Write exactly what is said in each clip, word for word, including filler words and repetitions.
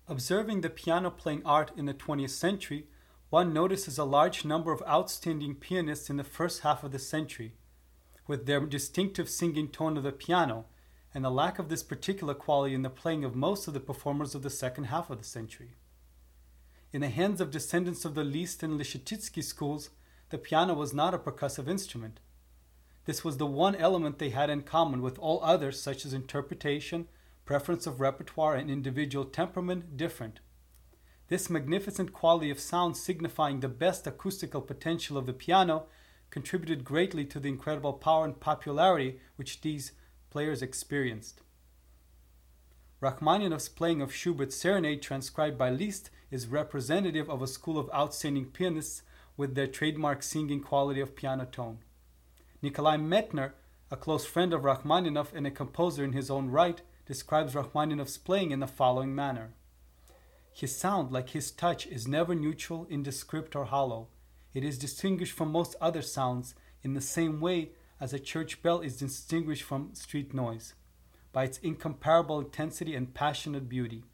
Observing the piano playing art in the twentieth century, one notices a large number of outstanding pianists in the first half of the century, with their distinctive singing tone of the piano, and the lack of this particular quality in the playing of most of the performers of the second half of the century. In the hands of descendants of the Liszt and Leschetizky schools, the piano was not a percussive instrument. This was the one element they had in common with all others, such as interpretation, preference of repertoire, and individual temperament, different. This magnificent quality of sound, signifying the best acoustical potential of the piano, contributed greatly to the incredible power and popularity which these players experienced. Rachmaninoff's playing of Schubert's Serenade, transcribed by Liszt, is representative of a school of outstanding pianists with their trademark singing quality of piano tone. Nikolai Metner, a close friend of Rachmaninoff and a composer in his own right, describes Rachmaninoff's playing in the following manner. His sound, like his touch, is never neutral, indescript, or hollow. It is distinguished from most other sounds in the same way as a church bell is distinguished from street noise, by its incomparable intensity and passionate beauty.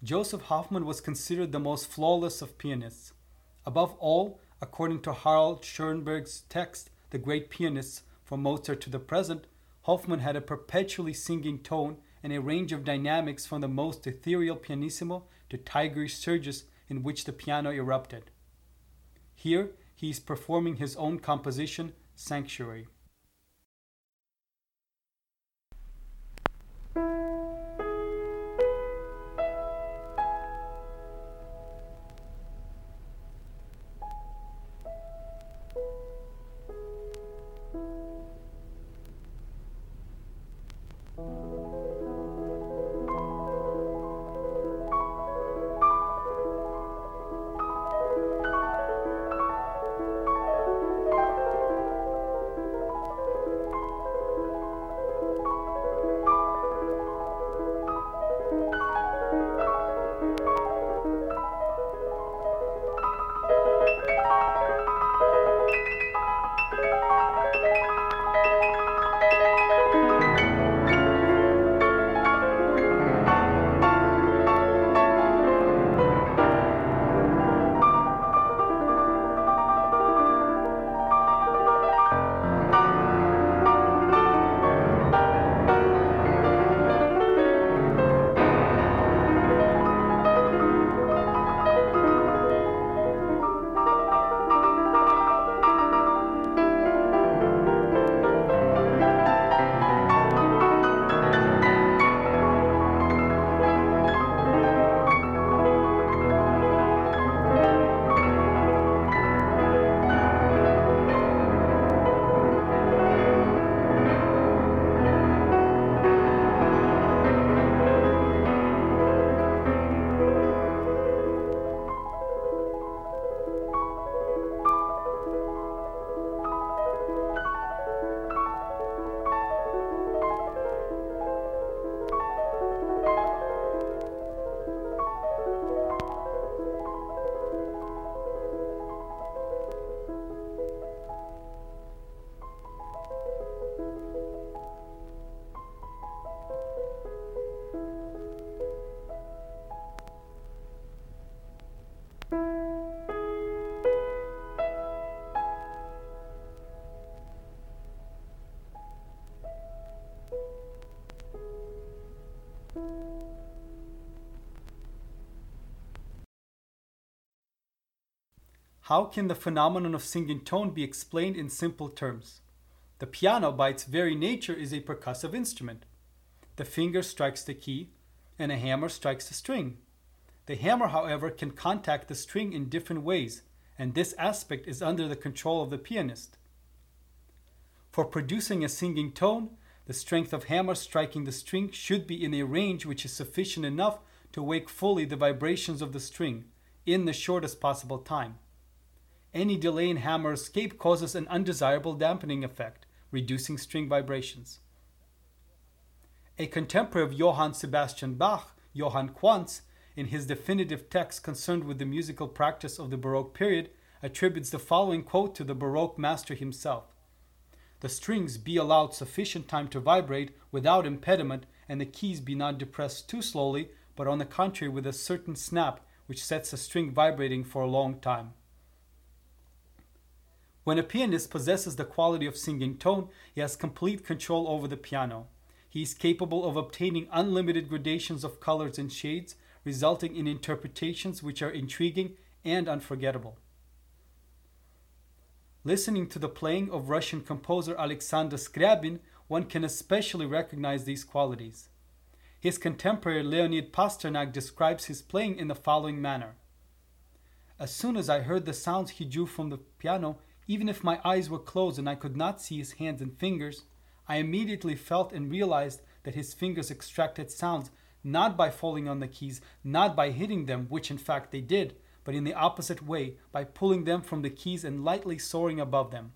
Joseph Hoffmann was considered the most flawless of pianists. Above all, according to Harald Schoenberg's text, The Great Pianists, from Mozart to the Present, Hoffmann had a perpetually singing tone and a range of dynamics from the most ethereal pianissimo to tigerish surges in which the piano erupted. Here, he is performing his own composition, Sanctuary. How can the phenomenon of singing tone be explained in simple terms? The piano, by its very nature, is a percussive instrument. The finger strikes the key, and a hammer strikes the string. The hammer, however, can contact the string in different ways, and this aspect is under the control of the pianist. For producing a singing tone, the strength of hammer striking the string should be in a range which is sufficient enough to wake fully the vibrations of the string in the shortest possible time. Any delay in hammer escape causes an undesirable dampening effect, reducing string vibrations. A contemporary of Johann Sebastian Bach, Johann Quantz, in his definitive text concerned with the musical practice of the Baroque period, attributes the following quote to the Baroque master himself: "The strings be allowed sufficient time to vibrate without impediment, and the keys be not depressed too slowly, but on the contrary with a certain snap which sets the string vibrating for a long time." When a pianist possesses the quality of singing tone, he has complete control over the piano. He is capable of obtaining unlimited gradations of colors and shades, resulting in interpretations which are intriguing and unforgettable. Listening to the playing of Russian composer Alexander Scriabin, one can especially recognize these qualities. His contemporary Leonid Pasternak describes his playing in the following manner: "As soon as I heard the sounds he drew from the piano, even if my eyes were closed and I could not see his hands and fingers, I immediately felt and realized that his fingers extracted sounds not by falling on the keys, not by hitting them, which in fact they did, but in the opposite way, by pulling them from the keys and lightly soaring above them."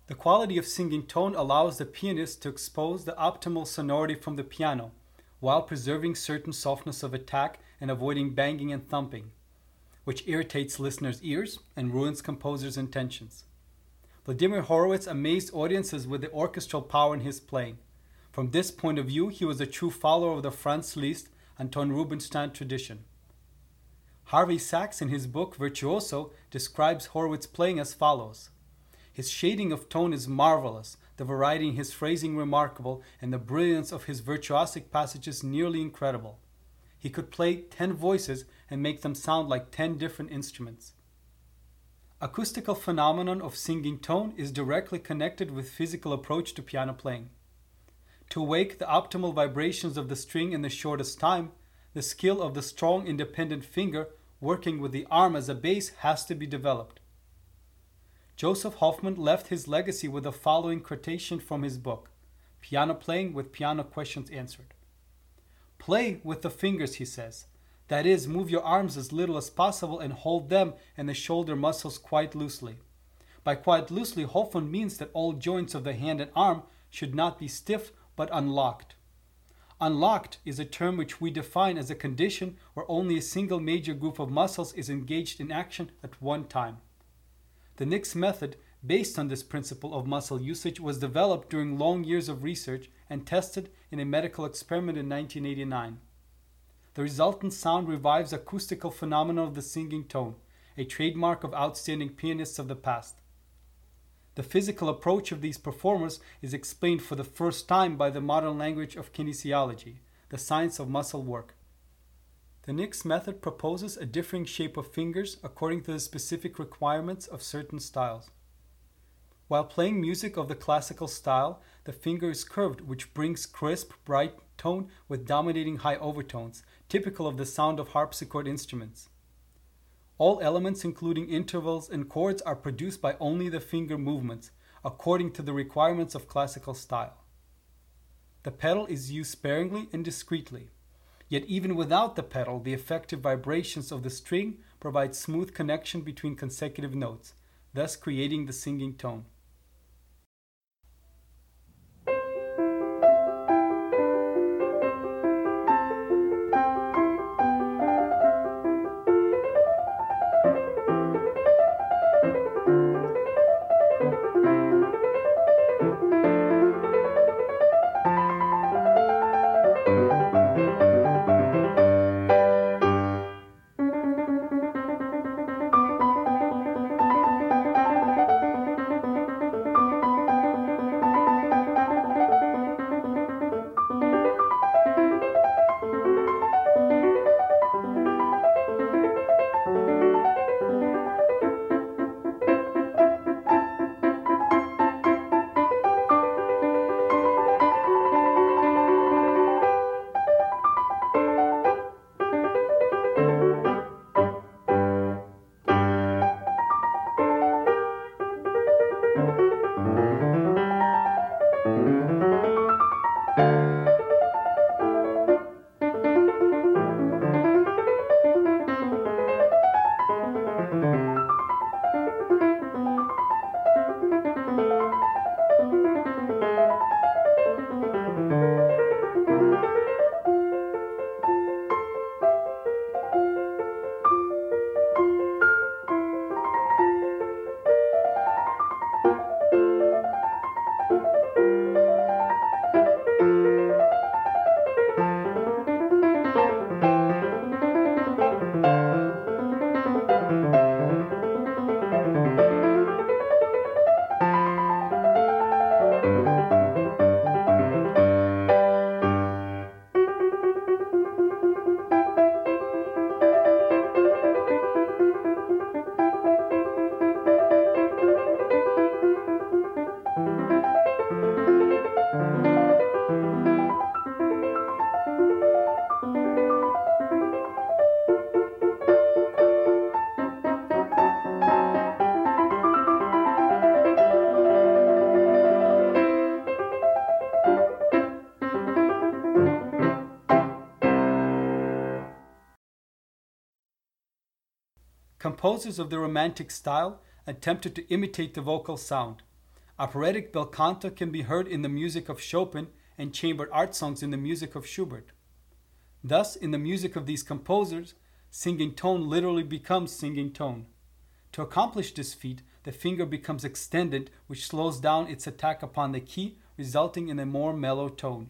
The quality of singing tone allows the pianist to expose the optimal sonority from the piano, while preserving certain softness of attack and avoiding banging and thumping, which irritates listeners' ears and ruins composers' intentions. Vladimir Horowitz amazed audiences with the orchestral power in his playing. From this point of view, he was a true follower of the Franz Liszt and Ton Rubinstein tradition. Harvey Sachs, in his book Virtuoso, describes Horowitz's playing as follows. His shading of tone is marvelous, the variety in his phrasing remarkable, and the brilliance of his virtuosic passages nearly incredible. He could play ten voices and make them sound like ten different instruments. Acoustical phenomenon of singing tone is directly connected with physical approach to piano playing. To awake the optimal vibrations of the string in the shortest time, the skill of the strong independent finger working with the arm as a base has to be developed. Joseph Hoffman left his legacy with the following quotation from his book, Piano Playing with Piano Questions Answered. Play with the fingers, he says. That is, move your arms as little as possible and hold them and the shoulder muscles quite loosely. By quite loosely, Hoffman means that all joints of the hand and arm should not be stiff but unlocked. Unlocked is a term which we define as a condition where only a single major group of muscles is engaged in action at one time. The Nix method, based on this principle of muscle usage, was developed during long years of research and tested in a medical experiment in nineteen eighty-nine. The resultant sound revives acoustical phenomena of the singing tone, a trademark of outstanding pianists of the past. The physical approach of these performers is explained for the first time by the modern language of kinesiology, the science of muscle work. The Nix method proposes a differing shape of fingers according to the specific requirements of certain styles. While playing music of the classical style, the finger is curved, which brings crisp, bright tone with dominating high overtones, typical of the sound of harpsichord instruments. All elements, including intervals and chords, are produced by only the finger movements, according to the requirements of classical style. The pedal is used sparingly and discreetly. Yet even without the pedal, the effective vibrations of the string provide smooth connection between consecutive notes, thus creating the singing tone. Composers of the Romantic style attempted to imitate the vocal sound. Operatic bel canto can be heard in the music of Chopin and chambered art songs in the music of Schubert. Thus, in the music of these composers, singing tone literally becomes singing tone. To accomplish this feat, the finger becomes extended, which slows down its attack upon the key, resulting in a more mellow tone.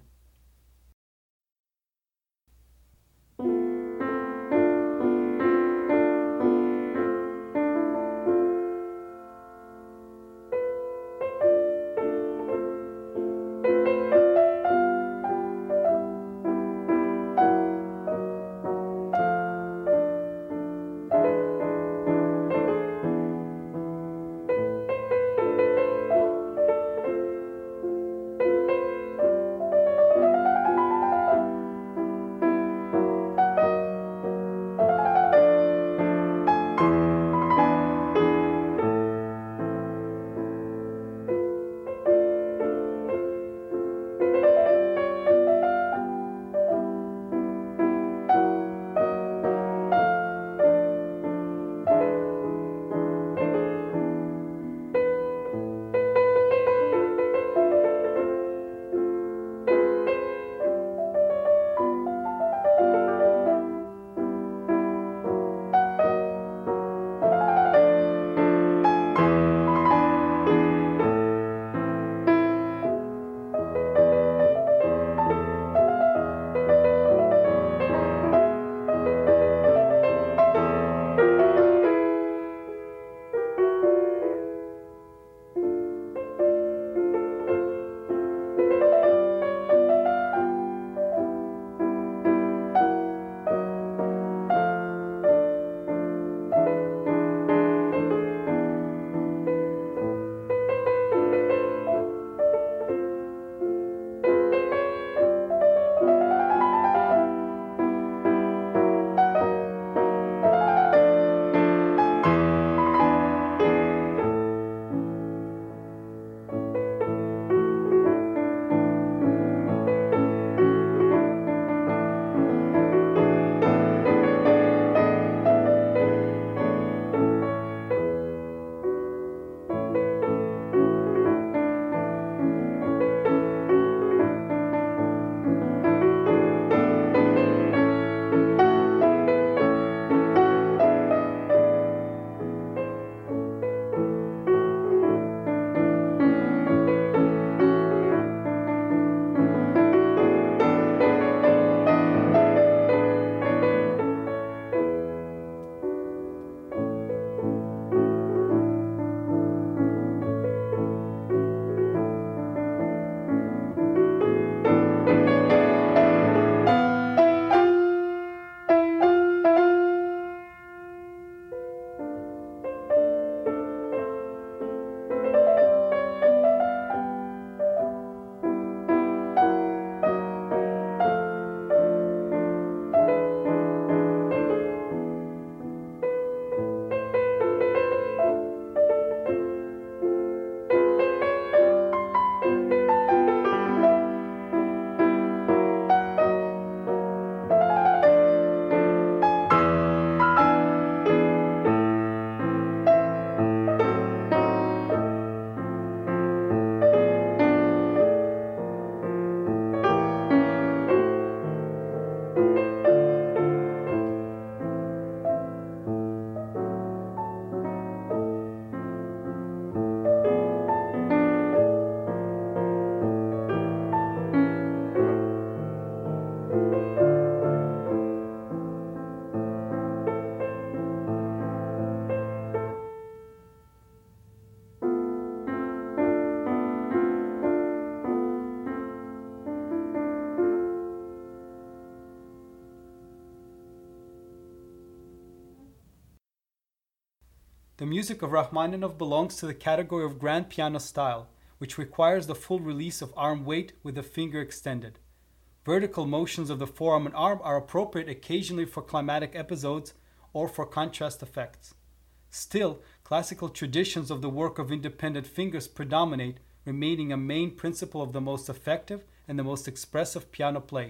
The music of Rachmaninoff belongs to the category of grand piano style, which requires the full release of arm weight with the finger extended. Vertical motions of the forearm and arm are appropriate occasionally for climatic episodes or for contrast effects. Still, classical traditions of the work of independent fingers predominate, remaining a main principle of the most effective and the most expressive piano playing.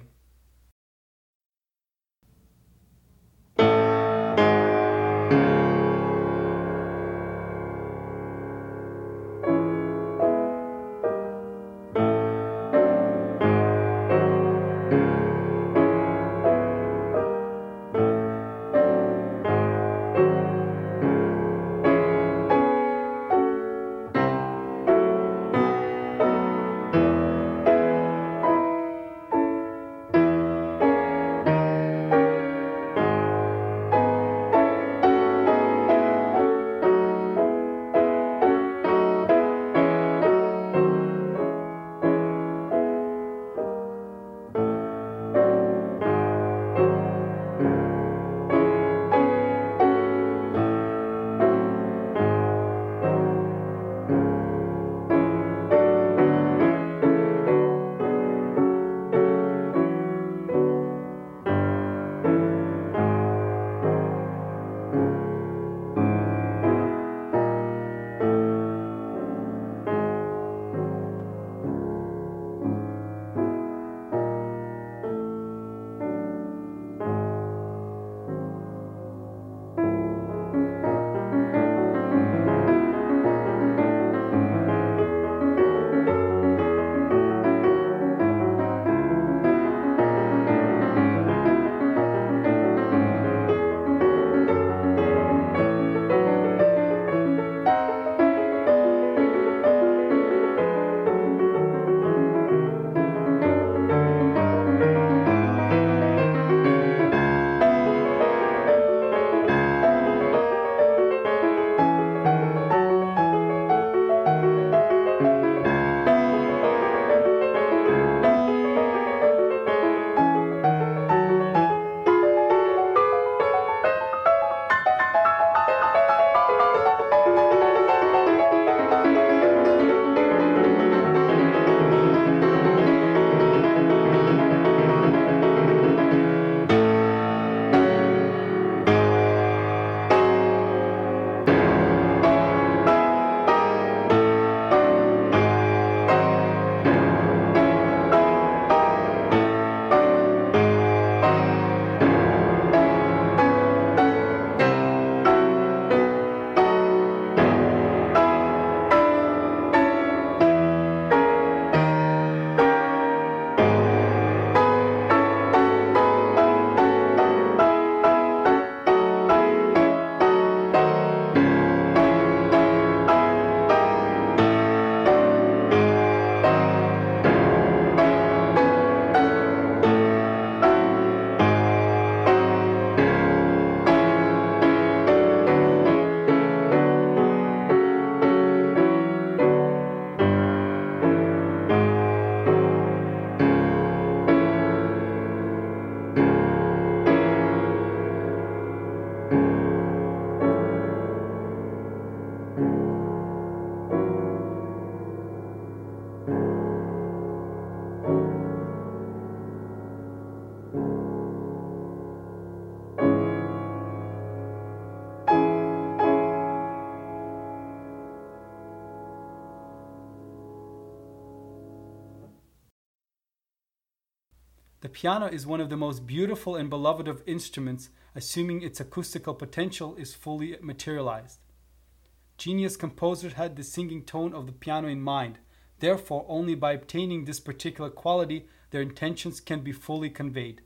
The piano is one of the most beautiful and beloved of instruments, assuming its acoustical potential is fully materialized. Genius composers had the singing tone of the piano in mind. Therefore, only by obtaining this particular quality, their intentions can be fully conveyed.